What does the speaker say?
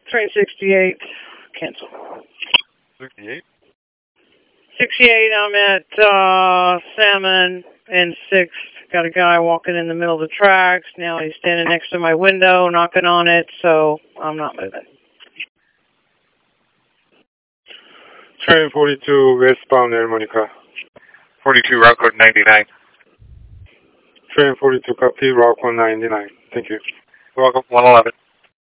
Train 68, cancel. 68? 68, I'm at Salmon and 6th. Got a guy walking in the middle of the tracks. Now he's standing next to my window, knocking on it, so I'm not moving. Train 42, westbound El Monica. 42, route code 99. Train 42, copy, route code 99. Thank you. You're welcome, 111.